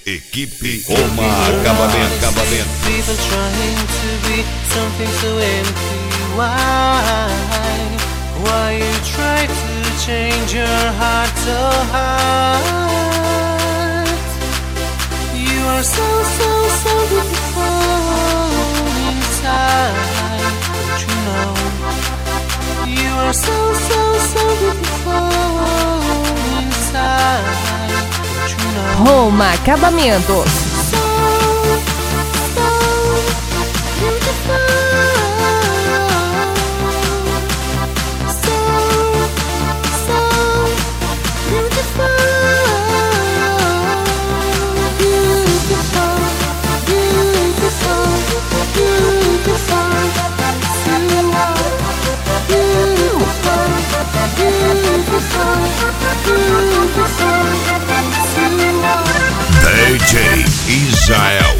Equipe Roma Acabamento. People trying to be something so empty. Why you try to change your heart so hard? You are so beautiful inside. Don't you know? You are so beautiful inside. Don't you know? Roma Acabamentos. DJ Israel.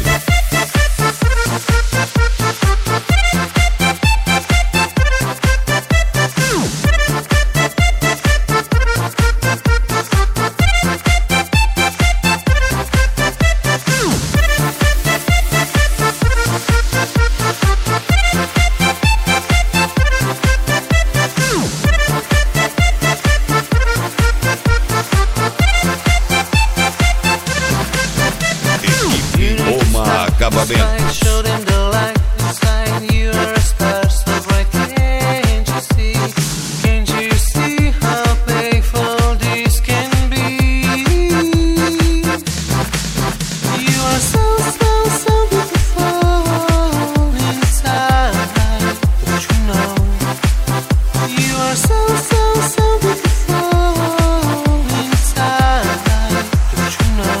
Show them the light inside. You are a star so bright. Can't you see? Can't you see how playful this can be? You are so beautiful inside. Don't you know? You are so beautiful inside. Don't you know?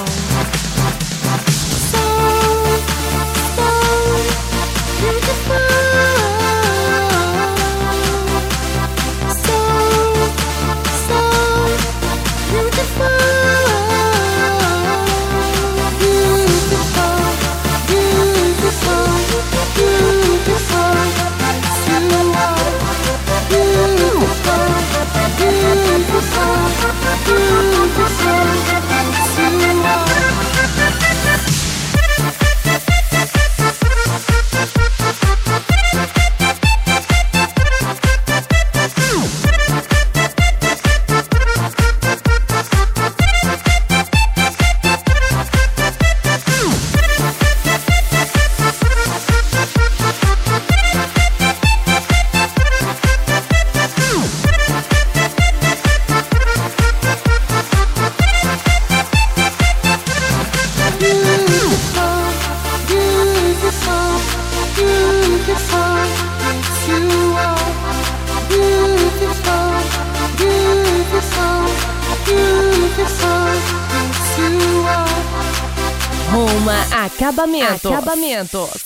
Roma Acabamentos.